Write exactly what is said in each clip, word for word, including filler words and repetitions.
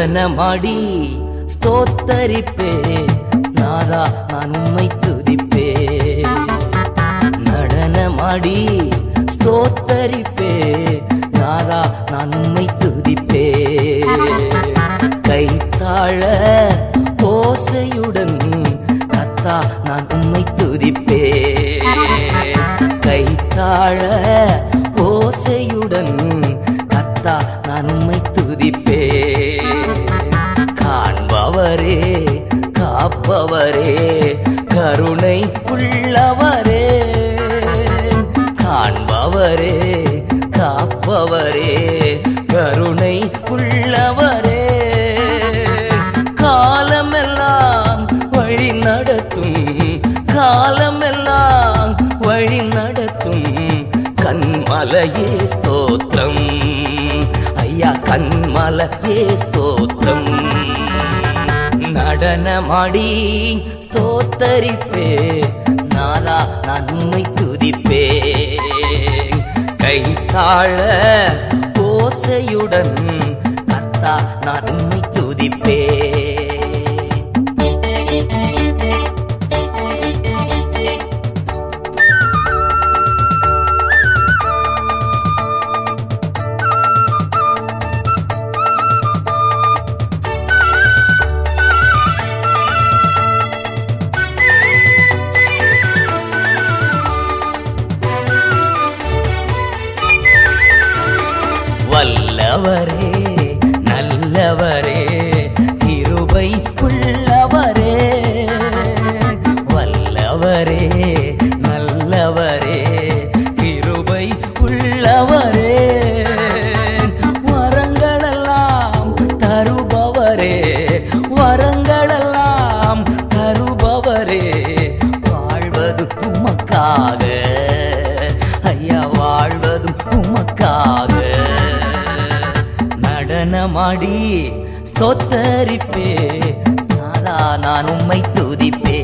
நடனமாடி ஸ்தோத்தரிப்பே நாதா நான் உம்மை துதிப்பே. நடனமாடி ஸ்தோத்தரிப்பே நாதா நான் உம்மை துதிப்பே. கைத்தாழ ஓசையுடன் கர்த்தா நான் உம்மை துதிப்பே. கைத்தாழ ஓசையுடன் கர்த்தா நான் உம்மை துதிப்பே. காண்பவரே காப்பவரே கருணை உள்ளவரே. காண்பவரே காப்பவரே கருணை உள்ளவரே. காலமெல்லாம் வழி நடத்தும் காலமெல்லாம் வழி நடத்தும் கண்மலையே ஸ்தோத்திரம் ஐயா கண்மலையே ஸ்தோத்திரம். நடனமாடி ஸ்தோத்தரிப்பே நாதா நான் உம்மை துதிப்பே. கைத்தாழ ஓசையுடன் கர்த்தா நான் உம்மை துதிப்பே. வல்லவரே நல்லவரே கிருபை உள்ளவரே. வல்லவரே நல்லவரே கிருபை உள்ளவரே. வரங்களெல்லாம் தருபவரே வரங்களெல்லாம் தருபவரே. வாழ்வது உமக்காக ஐயா வாழ்வது உமக்காக. நடனமாடி ஸ்தோத்தரிப்பே நாதா நான் உம்மை துதிப்பே.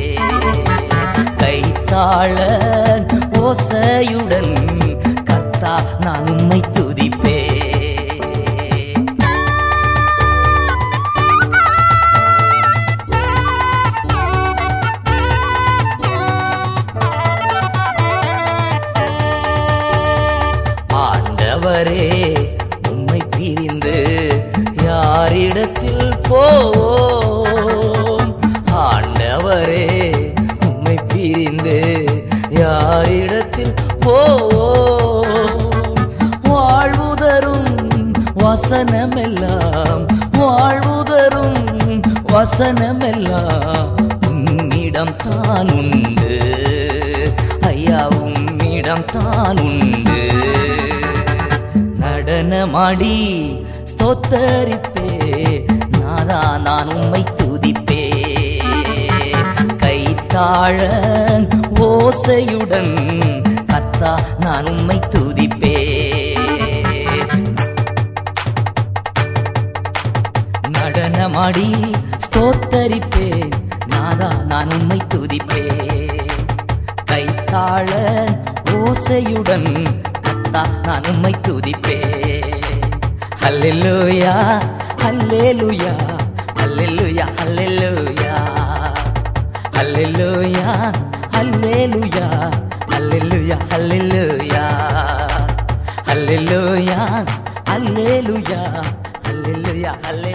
கைத்தாழ ஓசையுடன் கர்த்தா நான் உம்மை துதிப்பே. ஆண்டவரே பிரிந்து யாரிடத்தில் போவோம். ஆண்டவரே உம்மை பிரிந்து யாரிடத்தில் போவோம். வாழ்வுதரும் வசனமெல்லாம் வாழ்வுதரும் வசனமெல்லாம் உம்மிடம் தான் உண்டு ஐயா உம்மிடம் தான் உண்டு. நடனமாடி ஸ்தோத்தரிப்பே நாதா நான் உம்மை துதிப்பே. கைத்தாழ ஓசையுடன் கர்த்தா நான் உம்மை துதிப்பே. நடனமாடி ஸ்தோத்தரிப்பே நாதா நான் உம்மை துதிப்பே. கைத்தாழ ஓசையுடன் நான் உம்மை துதிப்பே. ஹல்லேலூயா ஹல்லேலூயா ஹல்லேலூயா ஹல்லேலூயா ஹல்லேலூயா ஹல்லேலூயா ஹல்லேலூயா ஹல்லேலூயா ஹல்லேலூயா ஹல்லேலூயா ஹல்லேலூயா ஹல்லேலூயா.